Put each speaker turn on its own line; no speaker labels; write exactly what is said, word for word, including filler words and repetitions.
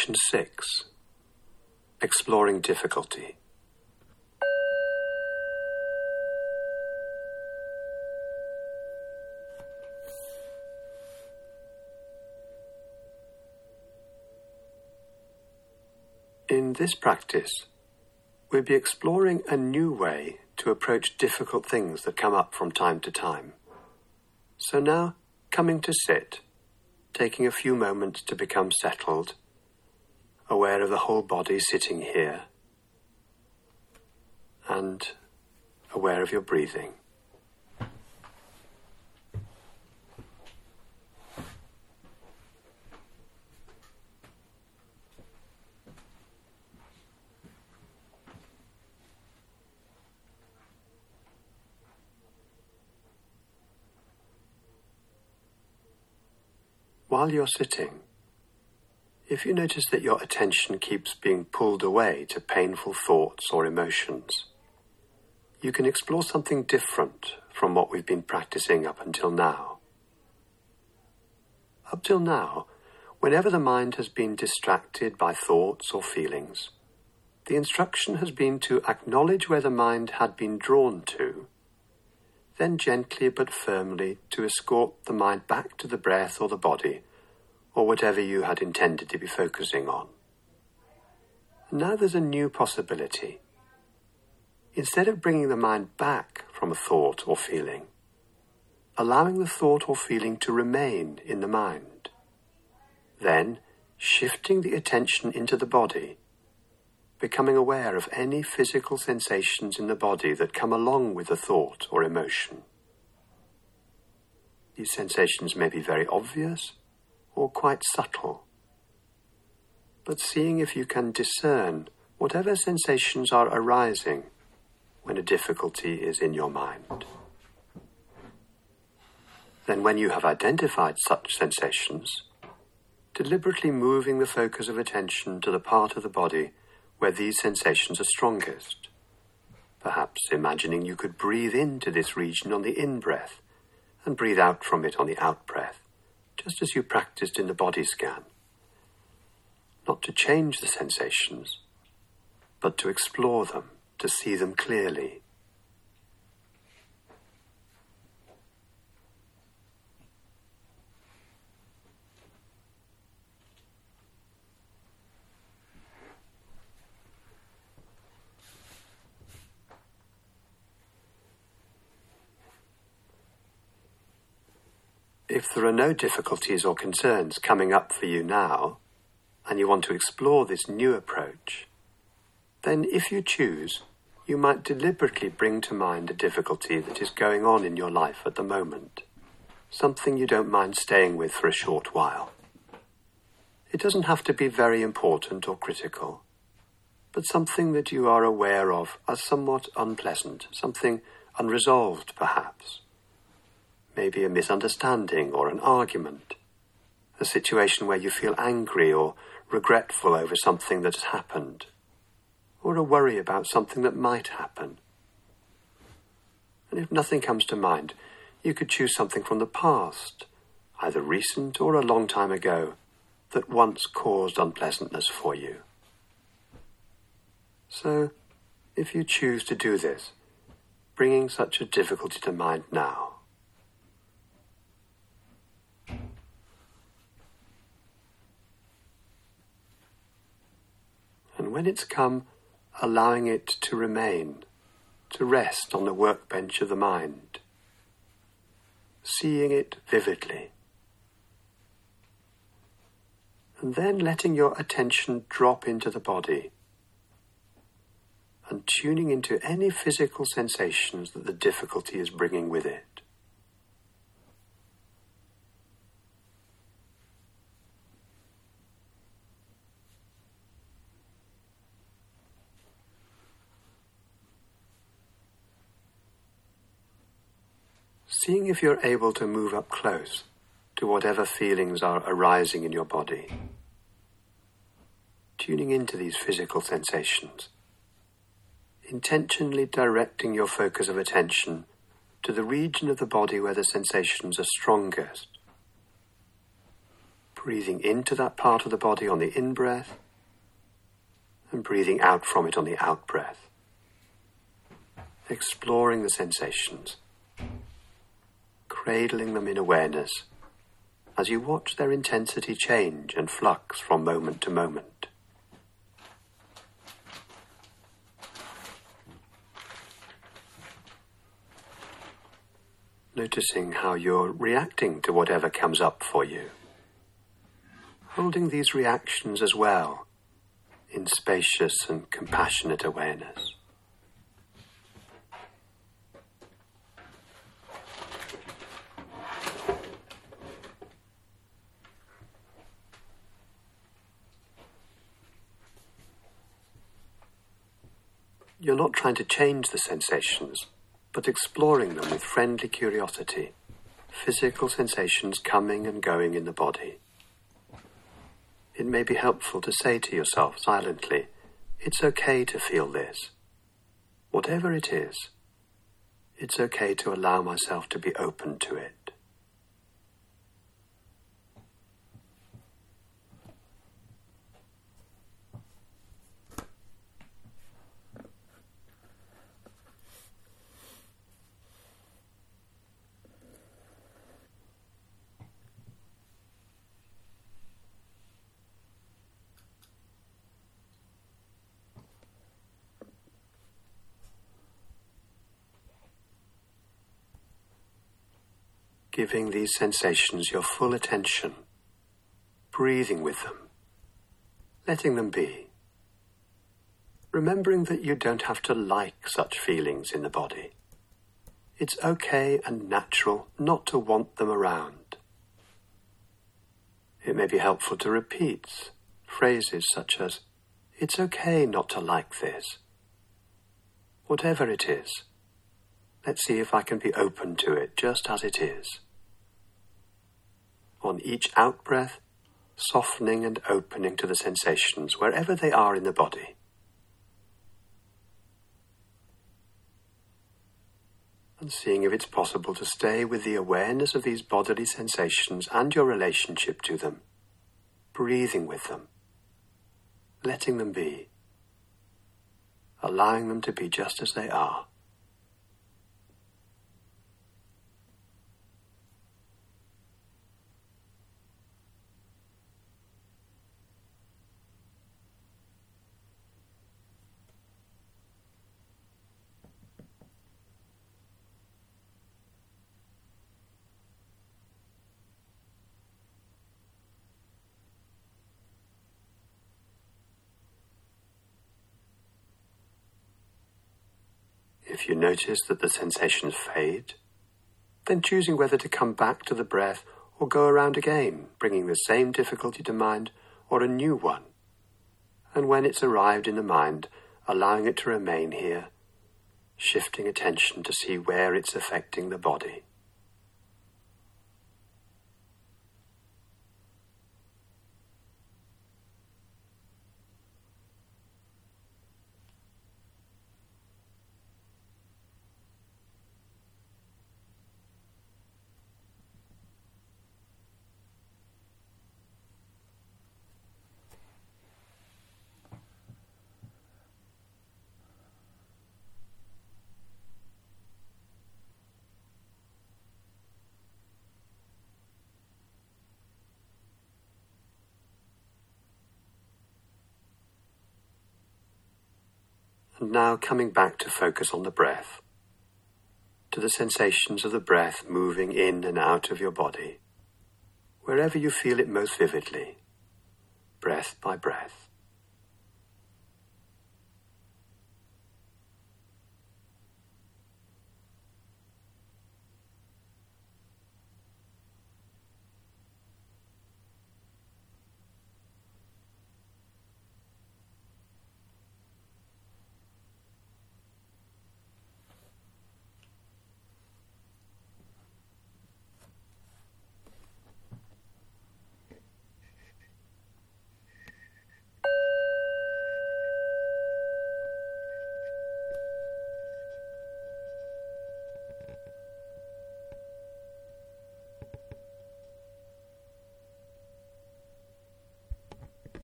Section six. Exploring difficulty. In this practice, we'll be exploring a new way to approach difficult things that come up from time to time. So now, coming to sit, taking a few moments to become settled, aware of the whole body sitting here, and aware of your breathing. While you're sitting, if you notice that your attention keeps being pulled away to painful thoughts or emotions, you can explore something different from what we've been practicing up until now. Up till now, whenever the mind has been distracted by thoughts or feelings, the instruction has been to acknowledge where the mind had been drawn to, then gently but firmly to escort the mind back to the breath or the body, or whatever you had intended to be focusing on. Now there's a new possibility. Instead of bringing the mind back from a thought or feeling, allowing the thought or feeling to remain in the mind, then shifting the attention into the body, becoming aware of any physical sensations in the body that come along with a thought or emotion. These sensations may be very obvious or quite subtle, but seeing if you can discern whatever sensations are arising when a difficulty is in your mind. Then when you have identified such sensations, deliberately moving the focus of attention to the part of the body where these sensations are strongest. Perhaps imagining you could breathe into this region on the in-breath and breathe out from it on the out-breath, just as you practiced in the body scan. Not to change the sensations, but to explore them, to see them clearly. If there are no difficulties or concerns coming up for you now, and you want to explore this new approach, then if you choose, you might deliberately bring to mind a difficulty that is going on in your life at the moment, something you don't mind staying with for a short while. It doesn't have to be very important or critical, but something that you are aware of as somewhat unpleasant, something unresolved perhaps. Maybe a misunderstanding or an argument, a situation where you feel angry or regretful over something that has happened, or a worry about something that might happen. And if nothing comes to mind, you could choose something from the past, either recent or a long time ago, that once caused unpleasantness for you. So, if you choose to do this, bringing such a difficulty to mind now, and when it's come, allowing it to remain, to rest on the workbench of the mind, seeing it vividly, and then letting your attention drop into the body and tuning into any physical sensations that the difficulty is bringing with it. Seeing if you're able to move up close to whatever feelings are arising in your body. Tuning into these physical sensations. Intentionally directing your focus of attention to the region of the body where the sensations are strongest. breathing into that part of the body on the in-breath and breathing out from it on the out-breath. Exploring the sensations, cradling them in awareness as you watch their intensity change and flux from moment to moment. Noticing how you're reacting to whatever comes up for you. Holding these reactions as well in spacious and compassionate awareness. You're not trying to change the sensations, but exploring them with friendly curiosity, physical sensations coming and going in the body. It may be helpful to say to yourself silently, it's okay to feel this. Whatever it is, it's okay to allow myself to be open to it. Giving these sensations your full attention, breathing with them, letting them be. Remembering that you don't have to like such feelings in the body. It's okay and natural not to want them around. It may be helpful to repeat phrases such as, it's okay not to like this. Whatever it is, let's see if I can be open to it just as it is. On each out-breath, softening and opening to the sensations wherever they are in the body. And seeing if it's possible to stay with the awareness of these bodily sensations and your relationship to them, breathing with them, letting them be, allowing them to be just as they are. If you notice that the sensations fade, then choosing whether to come back to the breath or go around again, bringing the same difficulty to mind or a new one. And when it's arrived in the mind, allowing it to remain here, shifting attention to see where it's affecting the body. And now coming back to focus on the breath, to the sensations of the breath moving in and out of your body, wherever you feel it most vividly, breath by breath.